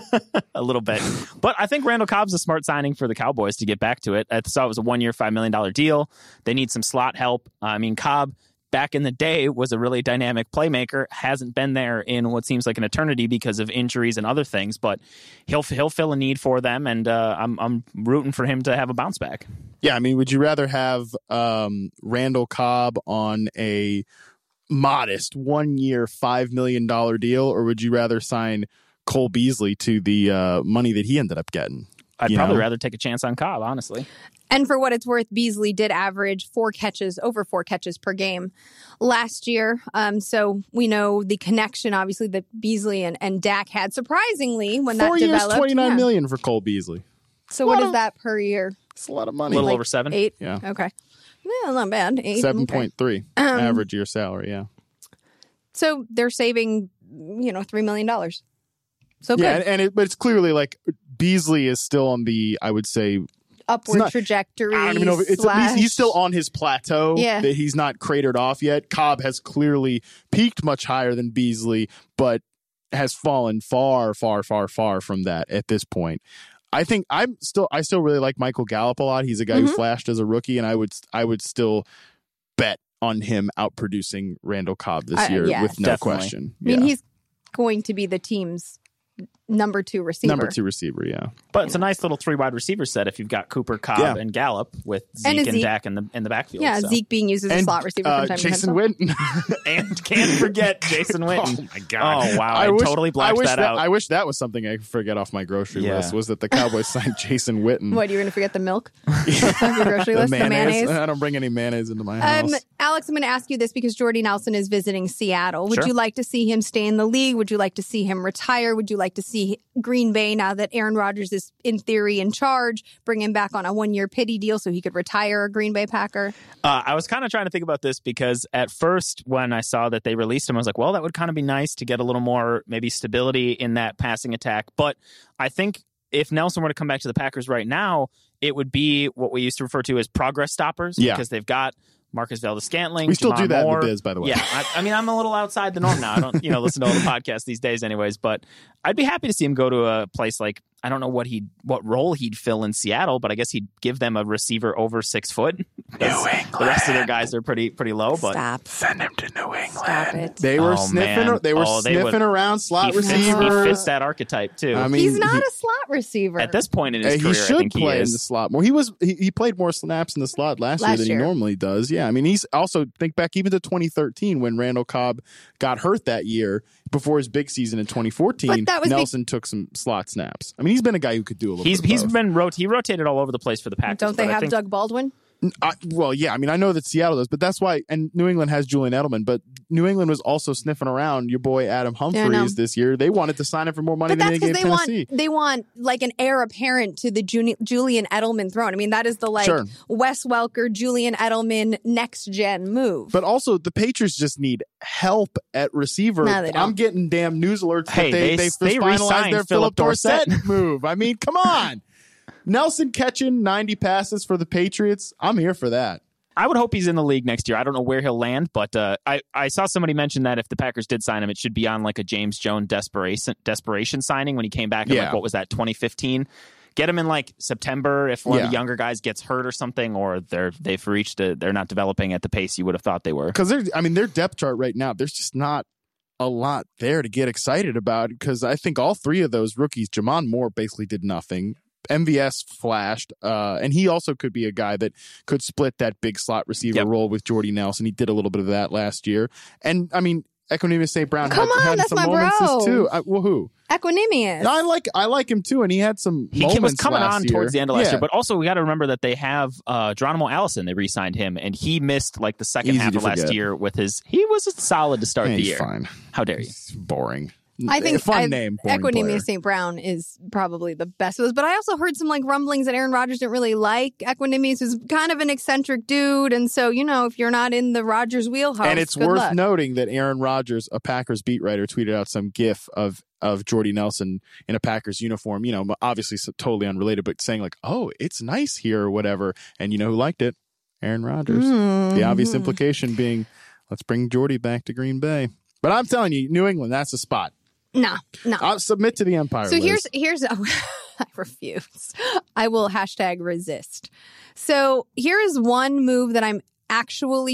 E: a little bit. But I think Randall Cobb's a smart signing for the Cowboys to get back to it. I saw it was a one-year, five million dollars deal. They need some slot help. I mean, Cobb, back in the day, was a really dynamic playmaker. Hasn't been there in what seems like an eternity because of injuries and other things, but he'll he'll fill a need for them, and uh, I'm I'm rooting for him to have a bounce back.
B: yeah, I mean, would you rather have um, Randall Cobb on a modest one-year, five million dollars deal, or would you rather sign Cole Beasley to the uh, money that he ended up getting?
E: I'd
B: You
E: probably
B: know?
E: rather take a chance on Cobb, honestly.
A: And for what it's worth, Beasley did average four catches, over four catches per game last year. Um, so we know the connection, obviously, that Beasley and, and Dak had. Surprisingly, when
B: Four
A: that
B: years,
A: developed.
B: twenty-nine
A: yeah.
B: million for Cole Beasley.
A: So what
B: What
A: is
B: a-
A: that per year?
B: It's a lot of
E: A
B: money.
E: little
A: Like
E: over seven.
A: Eight?
B: Yeah.
A: Okay. Yeah, not bad. Eight.
B: Seven
A: okay.
B: point three
A: Um,
B: average year salary. Yeah.
A: So they're saving, you know, three million dollars. So good.
B: Yeah, and, and it, but it's clearly like Beasley is still on the, I would say,
A: Upward
B: not-
A: trajectory.
B: I don't even know. If it's at least
A: slash-
B: he's still on his plateau.
A: Yeah.
B: That he's not cratered off yet. Cobb has clearly peaked much higher than Beasley, but has fallen far, far, far, far from that at this point. I think I'm still, I still really like Michael Gallup a lot. He's a guy who
A: Mhm.
B: flashed as a rookie, and I would, I would still bet on him outproducing Randall Cobb this
A: Uh,
B: year
A: yeah.
B: with no
E: Definitely.
B: question.
A: I mean,
B: Yeah.
A: he's going to be the team's number two receiver.
B: number two receiver. Yeah.
E: But it's a nice little three wide receiver set if you've got Cooper, Cobb,
B: Yeah.
E: and Gallup with
A: And
E: Zeke and,
A: Zeke-
E: Dak in the in the backfield.
A: Yeah,
E: so.
A: Zeke being used as a
B: And
A: slot receiver
B: uh,
A: from time
B: Jason
A: to time.
B: Witten.
E: And can't forget Jason Witten.
B: Oh my god!
E: Oh wow! I, totally blacked
B: I wish
E: that, out.
B: I wish that was something I could forget off my grocery
E: Yeah.
B: list. Was that the Cowboys signed Jason Witten?
A: What, you're going to forget the milk? Off your grocery
B: the
A: list,
B: mayonnaise.
A: the mayonnaise.
B: I don't bring any mayonnaise into my house.
A: Um, Alex, I'm going to ask you this because Jordy Nelson is visiting Seattle. Would
E: Sure.
A: you like to see him stay in the league? Would you like to see him retire? Would you like to see Green Bay, now that Aaron Rodgers is in theory in charge, bring him back on a one-year pity deal so he could retire a Green Bay Packer?
E: Uh, I was kind of trying to think about this because at first, when I saw that they released him, I was like, well, that would kind of be nice to get a little more maybe stability in that passing attack. But I think if Nelson were to come back to the Packers right now, it would be what we used to refer to as progress stoppers
B: Yeah.
E: because they've got Marcus Valdes-Scantling.
B: we still do
E: Jamon
B: that
E: Moore.
B: in the biz, by the way.
E: Yeah, I, I mean, I'm a little outside the norm now. I don't, you know, listen to all the podcasts these days, anyways. But I'd be happy to see him go to a place like I don't know what he what role he'd fill in Seattle, but I guess he'd give them a receiver over six foot. New England. The rest of their guys are pretty pretty low, but
A: Stop.
B: Send him to New England.
A: Stop it.
B: They were
E: Oh,
B: sniffing.
E: man.
B: They were
E: Oh, they
B: sniffing
E: would-
B: around
E: he
B: slot
E: fits, he
B: receivers.
E: fits that archetype too.
B: I mean,
A: He's not
B: he,
A: a slot receiver.
E: At this point in
B: uh,
E: his
B: he
E: career,
B: should
E: I think
B: play
E: he
B: in
E: is.
B: the slot more. He was. He, he played more snaps in the slot last, year
A: Last
B: than
A: year.
B: he normally does. Yeah, I mean, he's also think back even to twenty thirteen when Randall Cobb got hurt that year before his big season in twenty fourteen.
A: But that was be-
B: Nelson took some slot snaps. I mean, he's been a guy who could do a little.
E: He's
B: bit of
E: he's
B: both.
E: been rot- he rotated all over the place for the Packers.
A: Don't they
E: but I
A: have
E: think-
A: Doug Baldwin?
B: I, well, yeah. I mean, I know that Seattle does, but that's why. And New England has Julian Edelman, but New England was also sniffing around your boy Adam
A: know.
B: Humphries this year. They wanted to sign him for more money
A: But
B: than
A: that's
B: they
A: because
B: gave
A: they
B: Tennessee.
A: want they want like an heir apparent to the Juni- Julian Edelman throne. I mean, that is the like
B: Sure.
A: Wes Welker, Julian Edelman next gen move.
B: But also, the Patriots just need help at receiver.
A: No, they don't.
B: I'm getting damn news alerts
E: Hey,
B: that they
E: they-
B: they,
E: they
B: finalized
E: re-signed
B: their
E: Philip
B: Philip Dorsett,
E: Dorsett.
B: move. I mean, come on. Nelson catching ninety passes for the Patriots. I'm here for that.
E: I would hope he's in the league next year. I don't know where he'll land, but uh, I, I saw somebody mention that if the Packers did sign him, it should be on like a James Jones desperation desperation signing when he came back in
B: Yeah.
E: like what was that twenty fifteen. Get him in like September if one
B: Yeah.
E: of the younger guys gets hurt or something, or they're they've reached a, they're not developing at the pace you would have thought they were.
B: Because they're, I mean, their depth chart right now, there's just not a lot there to get excited about. Because I think all three of those rookies, Jamon Moore basically did nothing. M V S flashed, uh, and he also could be a guy that could split that big slot receiver
E: Yep.
B: role with Jordy Nelson. He did a little bit of that last year. And, I mean, Equanimeous Saint Brown
A: Come
B: had,
A: on,
B: had
A: that's
B: some
A: my
B: moments
A: bro.
B: too. I, well, who?
A: Equanimous.
B: I like I like him too, and he had some
E: He
B: moments
E: was coming
B: last
E: on
B: year.
E: towards the end of last
B: Yeah.
E: year, but also we got to remember that they have uh, Geronimo Allison. They re-signed him, and he missed like the second
B: Easy
E: half
B: to
E: of last
B: forget.
E: year with his. He was solid to start
B: Yeah,
E: the
B: he's
E: year.
B: fine.
E: How dare you?
B: It's boring.
A: I think
B: fun
A: I,
B: name. boring player.
A: Equanimous Saint Brown is probably the best of those. But I also heard some like rumblings that Aaron Rodgers didn't really like. Equanimous is kind of an eccentric dude. And so, you know, if you're not in the Rodgers wheelhouse,
B: And it's
A: good
B: worth
A: luck.
B: noting that Aaron Rodgers, a Packers beat writer, tweeted out some gif of of Jordy Nelson in a Packers uniform, you know, obviously so totally unrelated, but saying like, oh, it's nice here or whatever. And you know who liked it? Aaron Rodgers.
A: Mm.
B: The obvious implication being, let's bring Jordy back to Green Bay. But I'm telling you, New England, that's a spot.
A: No, no.
B: I'll submit to the Empire.
A: So
B: Liz.
A: here's here's oh, I refuse. I will hashtag resist. So here is one move that I'm actually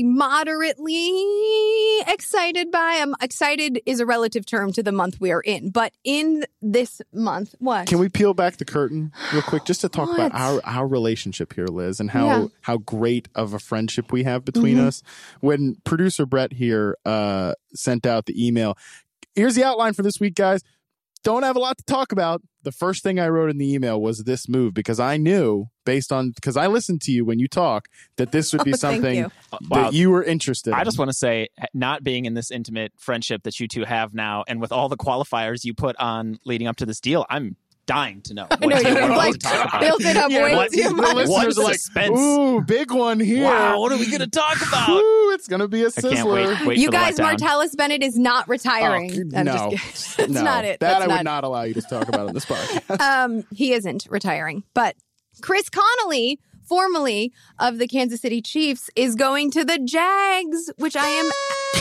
A: moderately excited by. I'm excited is a relative term to the month we are in, but in this month, what?
B: Can we peel back the curtain real quick just to talk
A: What?
B: about our, our relationship here, Liz, and how,
A: Yeah.
B: how great of a friendship we have between
A: Mm-hmm.
B: us? When producer Brett here uh, sent out the email, here's the outline for this week, guys. Don't have a lot to talk about. The first thing I wrote in the email was this move because I knew, based on, because I listened to you when you talk, that this would be
A: Oh, thank
B: something
A: you.
E: Wow.
B: that you were interested in.
E: I just want to say, not being in this intimate friendship that you two have now, and with all the qualifiers you put on leading up to this deal, I'm dying to know.
A: I know
E: what,
A: you
E: what
A: have
E: we're
A: like
E: to talk about.
A: built it up
B: Yeah,
A: way
E: what-
A: too
B: the
A: much.
B: listeners
E: What
B: are like,
E: suspense.
B: ooh, big one here.
E: Wow, what are we going to talk about?
B: Ooh, it's going to be a
E: I
B: sizzler.
E: can't wait. wait
A: You
E: for the
A: guys,
E: letdown.
A: Martellus Bennett is not retiring.
B: Oh,
A: I'm
B: no.
A: just kidding. That's
B: no,
A: not it.
B: That
A: That's
B: I
A: not
B: would not allow you to talk about on this podcast.
A: Um, he isn't retiring, but Chris Connolly, formerly of the Kansas City Chiefs, is going to the Jags, which I am.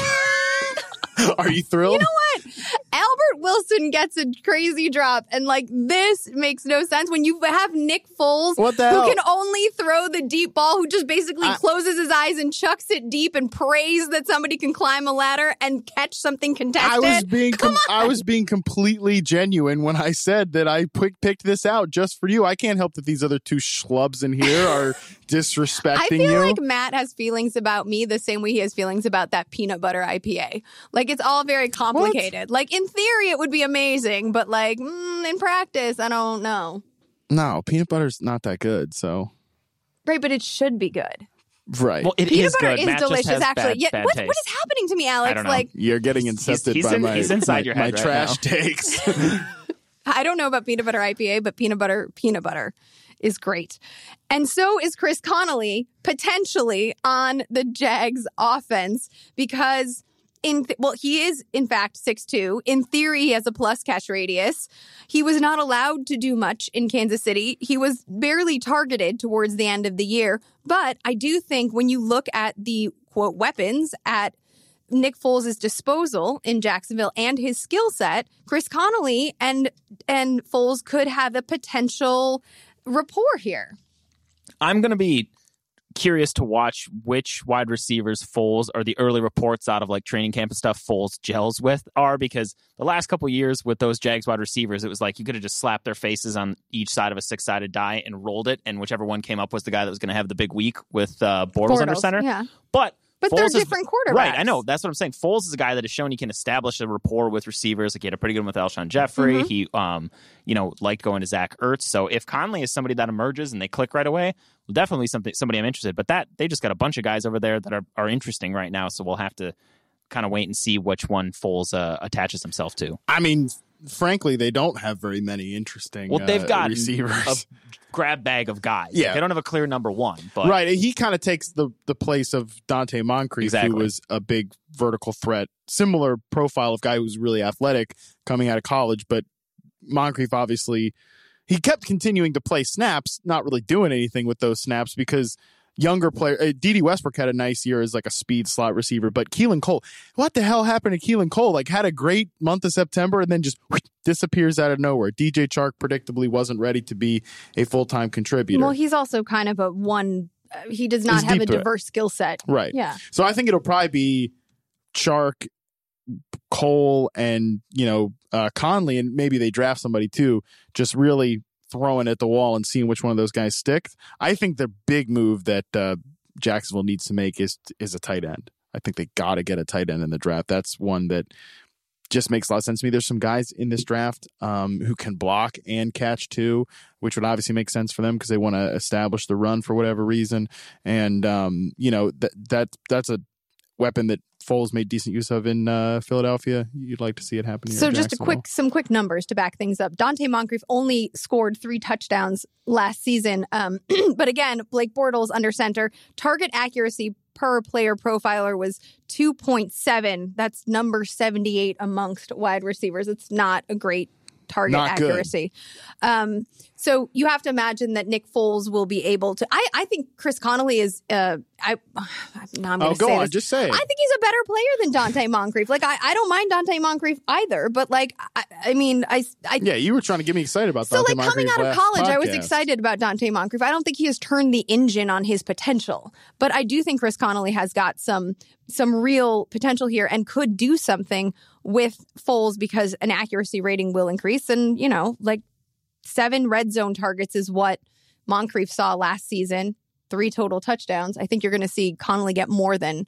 B: Are you thrilled?
A: You know what? Albert Wilson gets a crazy drop, and like this makes no sense when you have Nick Foles,
B: What the
A: who
B: hell?
A: can only throw the deep ball, who just basically
B: I-
A: closes his eyes and chucks it deep and prays that somebody can climb a ladder and catch something contested.
B: I was being
A: Come
B: com- I was being completely genuine when I said that I pick- picked this out just for you. I can't help that these other two schlubs in here are disrespecting
A: I feel
B: you.
A: like Matt has feelings about me the same way he has feelings about that peanut butter I P A. Like, it's all very complicated. Like, in theory, it would be amazing, but like, mm, in practice, I don't know.
B: No, peanut butter's not that good. So
A: Right, but it should be good.
B: right,
E: Well, it
A: Peanut
E: is
A: butter
E: good.
A: is
E: Matt just
A: delicious,
E: has
A: actually.
E: Bad,
A: yeah,
E: bad
A: what,
E: taste.
A: what is happening to me, Alex?
E: I don't know.
A: Like,
B: you're getting incepted
E: he's
B: by
E: in-
B: my
E: he's inside
B: my,
E: your
B: my
E: head right
B: trash
E: now.
B: takes.
A: I don't know about peanut butter I P A, but peanut butter, peanut butter is great. And so is Chris Connolly potentially on the Jags offense because in th- well, he is in fact six two. In theory, he has a plus catch radius. He was not allowed to do much in Kansas City. He was barely targeted towards the end of the year. But I do think when you look at the quote weapons at Nick Foles' disposal in Jacksonville and his skill set, Chris Connolly and and Foles could have a potential rapport here.
E: I'm going to be curious to watch which wide receivers Foles or the early reports out of like training camp and stuff Foles gels with are, because the last couple of years with those Jags wide receivers, it was like you could have just slapped their faces on each side of a six-sided die and rolled it, and whichever one came up was the guy that was going to have the big week with uh, Bortles, under
A: Bortles,
E: center.
A: yeah.
E: But
A: But
E: Foles
A: they're
E: is-
A: different quarterbacks.
E: Right, I know. That's what I'm saying. Foles is a guy that has shown he can establish a rapport with receivers. Like he had a pretty good one with Alshon Jeffrey.
A: Mm-hmm.
E: He, um, you know, liked going to Zach Ertz. So if Conley is somebody that emerges and they click right away, well, definitely something somebody I'm interested. But that they just got a bunch of guys over there that are, are interesting right now. So we'll have to kind of wait and see which one Foles uh, attaches himself to.
B: I mean, frankly, they don't have very many interesting.
E: Well, they've
B: uh,
E: got
B: receivers.
E: a grab bag of guys.
B: Yeah.
E: Like, they don't have a clear number one. But
B: Right. He kind of takes the, the place of Dante Moncrief,
E: Exactly.
B: who was a big vertical threat, similar profile of guy who was really athletic coming out of college. But Moncrief, obviously, he kept continuing to play snaps, not really doing anything with those snaps because younger player, uh, D D Westbrook had a nice year as like a speed slot receiver. But Keelan Cole, what the hell happened to Keelan Cole? Like had a great month of September and then just whoosh, disappears out of nowhere. D J Chark predictably wasn't ready to be a full-time contributor.
A: Well, he's also kind of a one. Uh, he does not
B: He's
A: have a
B: deep threat.
A: diverse skill set.
B: Right.
A: Yeah.
B: So I think it'll probably be Chark, Cole, and, you know, uh, Conley, and maybe they draft somebody too, just really throwing at the wall and seeing which one of those guys stick. I think the big move that uh, Jacksonville needs to make is is a tight end. I think they got to get a tight end in the draft. That's one that just makes a lot of sense to me. There's some guys in this draft um, who can block and catch too, which would obviously make sense for them because they want to establish the run for whatever reason. And um, you know that that that's a weapon that Foles made decent use of in uh, Philadelphia. You'd like to see it happen here.
A: So just a quick, some quick numbers to back things up. Dante Moncrief only scored three touchdowns last season. Um, but again, Blake Bortles under center. Target accuracy per player profiler was two point seven. That's number seventy-eight amongst wide receivers. It's not a great target
B: Not
A: accuracy. Um, so you have to imagine that Nick Foles will be able to. I, I think Chris Connolly is. Uh, I now I'm going
B: Oh,
A: to
B: go
A: say
B: on,
A: this.
B: just say it.
A: I think he's a better player than Dante Moncrief. Like I, I don't mind Dante Moncrief either, but like I, I mean, I, I
B: Yeah, you were trying to get me excited about
A: so
B: Dante
A: like coming
B: Moncrief
A: out of
B: last
A: college, I was
B: podcast.
A: excited about Dante Moncrief. I don't think he has turned the engine on his potential, but I do think Chris Connolly has got some some real potential here and could do something with Foles because an accuracy rating will increase. And you know, like seven red zone targets is what Moncrief saw last season. Three total touchdowns. I think you're going to see Connolly get more than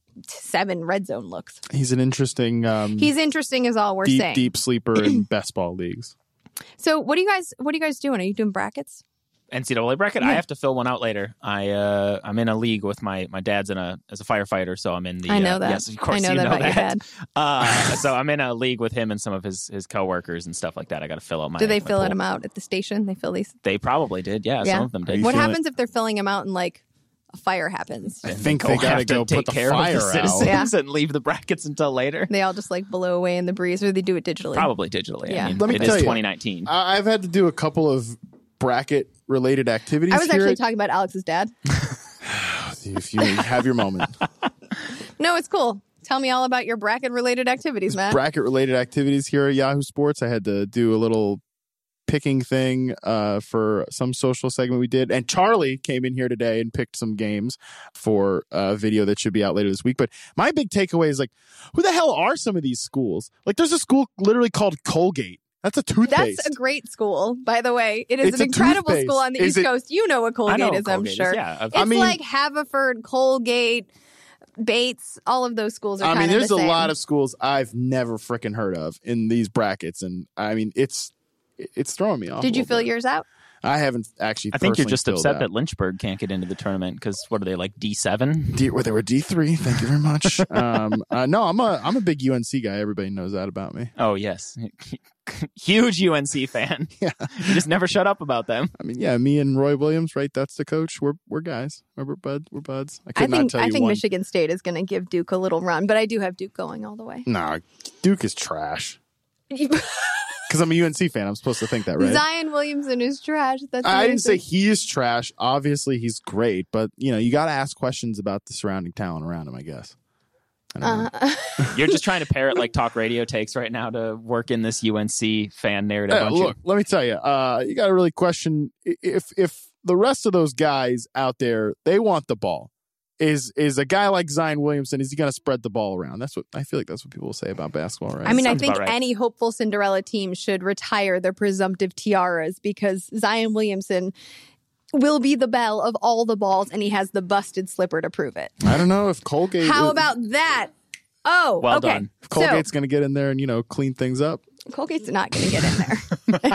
A: seven red zone looks.
B: He's an interesting. Um,
A: He's interesting, is all we're
B: deep,
A: saying.
B: deep sleeper in best ball leagues.
A: So, what do you guys? What are you guys doing? Are you doing brackets?
E: N C double A bracket. I have to fill one out later. I uh, I'm in a league with my my dad's in a as a firefighter, so I'm in the.
A: I know
E: uh,
A: that.
E: Yes, of course
A: I know
E: you
A: that
E: know
A: about your
E: that.
A: dad.
E: Uh, so I'm in a league with him and some of his his coworkers and stuff like that. I got to fill out my.
A: Do they
E: my
A: fill
E: pool.
A: them out at the station? They fill these.
E: They probably did. Yeah,
A: Yeah.
E: some of them
B: Are
E: did.
B: you
A: What
B: feeling
A: happens if they're filling them out and like a fire happens?
B: I think
E: Go
B: they got
E: have
B: to go
E: take
B: put the
E: care
B: fire
E: of the
B: out.
E: citizens
A: Yeah.
E: and leave the brackets until later.
A: They all just like blow away in the breeze, or they do it digitally.
E: Probably digitally.
A: Yeah.
E: I mean,
B: Let me
E: it
B: tell
E: is
B: you.
E: twenty nineteen.
B: I- I've had to do a couple of bracket related activities.
A: I was
B: here
A: actually
B: at-
A: talking about Alex's dad.
B: If you have your moment.
A: No, it's cool. Tell me all about your bracket related activities, Matt.
B: Bracket related activities here at Yahoo Sports. I had to do a little picking thing uh, for some social segment we did. And Charlie came in here today and picked some games for a video that should be out later this week. But my big takeaway is like, who the hell are some of these schools? Like, there's a school literally called Colgate. That's a toothpaste.
A: That's a great school, by the way. It is
B: It's
A: an
B: a
A: incredible
B: toothpaste.
A: school on the
B: Is
A: East
B: it-
A: Coast. You know what
E: I
A: Colgate
E: know
A: is,
E: what
A: I'm
E: Colgate is,
A: sure.
E: yeah. I've-
A: It's
B: I mean-
A: like Haverford, Colgate, Bates. All of those schools are
B: I
A: kind
B: mean,
A: of
B: there's
A: the
B: a
A: same.
B: lot of schools I've never freaking heard of in these brackets. And I mean, it's it's throwing me off.
A: Did
B: a
A: you
B: little
A: fill
B: bit.
A: yours out?
B: I haven't actually.
E: I think you're
B: personally
E: just
B: filled
E: upset
B: out.
E: that Lynchburg can't get into the tournament because what are they like D seven?
B: D, well, they were D three. Thank you very much. um, uh, no, I'm a I'm a big U N C guy. Everybody knows that about me.
E: Oh yes, huge U N C fan.
B: Yeah.
E: You just never shut up about them.
B: I mean, yeah, me and Roy Williams, right? That's the coach. We're we're guys. We're bud. We're buds. I could
A: I
B: not
A: think
B: tell
A: I
B: you
A: think
B: one.
A: Michigan State is going to give Duke a little run, but I do have Duke going all the way.
B: Nah, Duke is trash. Because I'm a U N C fan. I'm supposed to think that, right?
A: Zion Williamson is trash. That's
B: I didn't say
A: amazing.
B: he is trash. Obviously, he's great, but you know, you got to ask questions about the surrounding talent around him. I guess. I don't know.
A: Uh,
E: You're just trying to parrot like talk radio takes right now to work in this U N C fan narrative.
B: Uh,
E: aren't you?
B: look, let me tell you. Uh, you got to really question i- if if the rest of those guys out there they want the ball. Is is a guy like Zion Williamson? Is he going to spread the ball around? That's what I feel like. That's what people will say about basketball, right?
A: I mean, I
E: Sounds
A: think
E: about right.
A: any hopeful Cinderella team should retire their presumptive tiaras because Zion Williamson will be the belle of all the balls, and he has the busted slipper to prove it.
B: I don't know if Colgate.
A: How about that? Oh,
E: Well
A: okay.
E: done.
B: if Colgate's going to get in there and you know clean things up?
A: So Colgate's not going to get in there.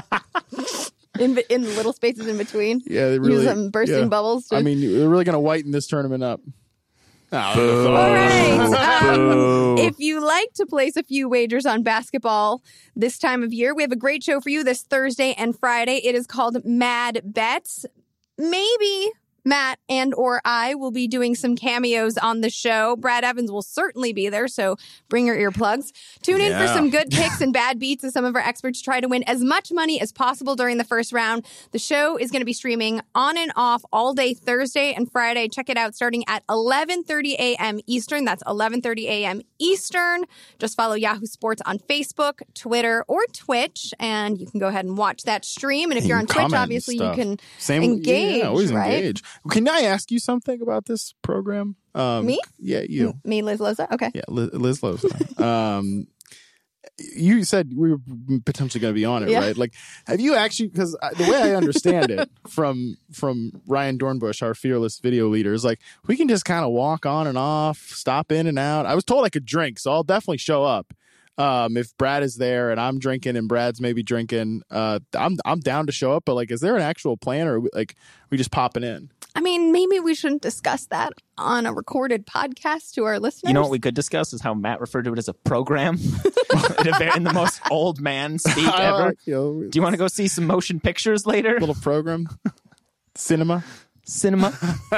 A: in, in the little spaces in between.
B: Yeah, they really.
A: Use some bursting
B: yeah.
A: bubbles. To,
B: I mean, they're really going to whiten this tournament up. Oh,
A: all right. Um, if you like to place a few wagers on basketball this time of year, we have a great show for you this Thursday and Friday. It is called Mad Bets. Maybe Matt and or I will be doing some cameos on the show. Brad Evans will certainly be there, so bring your earplugs. Tune in for
B: Yeah.
A: some good picks and bad beats as some of our experts try to win as much money as possible during the first round. The show is going to be streaming on and off all day Thursday and Friday. Check it out starting at eleven thirty a.m. Eastern. That's eleven thirty a.m. Eastern. Just follow Yahoo Sports on Facebook, Twitter, or Twitch, and you can go ahead and watch that stream. And if you're on Twitch,
B: Comment and
A: obviously you
B: stuff.
A: can
B: Same,
A: engage,
B: yeah, always
A: right?
B: engage. Can I ask you something about this program? Um,
A: Me?
B: Yeah, you.
A: Me, Liz Loza? Okay.
B: Yeah, Liz, Liz Loza. um, you said we were potentially going to be on it,
A: Yeah.
B: right? Like, have you actually? Because the way I understand it from from Ryan Dornbush, our fearless video leader, is like we can just kind of walk on and off, stop in and out. I was told I could drink, so I'll definitely show up. Um, if Brad is there and I'm drinking and Brad's maybe drinking, uh, I'm I'm down to show up. But like, is there an actual plan, or like we just popping in?
A: I mean, maybe we shouldn't discuss that on a recorded podcast to our listeners.
E: You know what we could discuss is how Matt referred to it as a program in, a very, in the most old man speak
B: I
E: ever.
B: like, you know,
E: Do you want to go see some motion pictures later?
B: little program, cinema?
E: Cinema.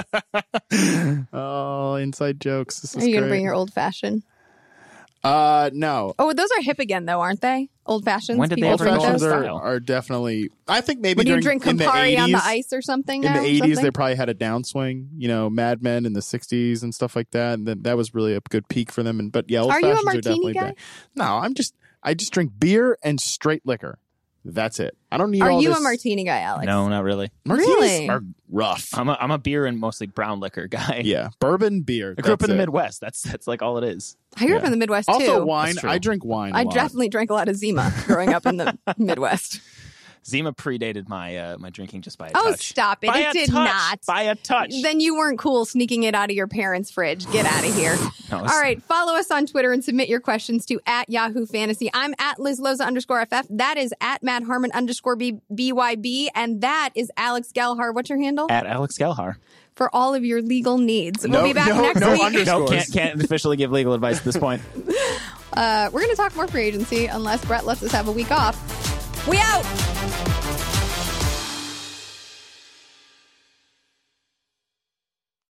B: Oh, inside jokes. This is
A: Are you going to
B: great.
A: bring your old fashioned?
B: Uh, no.
A: Oh, those are hip again, though, aren't they? Old fashions.
E: When did they
A: People
B: Old
E: ever
A: drink
E: go
B: fashions
A: those?
E: out of
B: are,
E: style?
B: are definitely. I think maybe
A: When you
B: during,
A: drink
B: in the
A: Campari on the
B: eighties
A: ice or something.
B: In
A: now,
B: the eighties,
A: something?
B: they probably had a downswing. You know, Mad Men in the sixties and stuff like that. And then that was really a good peak for them. And but yeah, old
A: Are you a
B: fashions are
A: martini
B: definitely
A: guy?
B: back. No, I'm just. I just drink beer and straight liquor. That's it. I don't need.
A: Are
B: all
A: you
B: this.
A: a martini guy, Alex?
E: No, not really.
B: Martinis
A: Really?
B: are rough.
E: I'm a, I'm a beer and mostly brown liquor guy.
B: Yeah, bourbon, beer.
E: I grew up in
B: that's
E: the
B: it.
E: Midwest. That's that's like all it is.
A: I grew up
B: Yeah.
A: in the Midwest,
B: Also,
A: too.
B: wine.
E: That's true.
B: I drink wine. a
A: I
B: lot.
A: definitely drank a lot of Zima growing up in the Midwest.
E: Zima predated my uh, my drinking just by a
A: Oh,
E: touch.
A: stop it.
E: By
A: It
E: a
A: did
E: touch.
A: not.
E: By a touch.
A: Then you weren't cool sneaking it out of your parents' fridge. Get out of here.
E: No, it's-
A: All right. Follow us on Twitter and submit your questions to at Yahoo Fantasy. I'm at Liz Loza underscore F F. That is at Matt Harmon underscore B- BYB. And that is Alex Galhar. What's your handle?
E: At Alex Galhar.
A: For all of your legal needs.
B: No-
A: we'll be back
B: no-
A: next
B: no
A: week.
B: underscores.
E: No, can't can't officially give legal advice at this point.
A: Uh, we're going to talk more free agency unless Brett lets us have a week off. We out.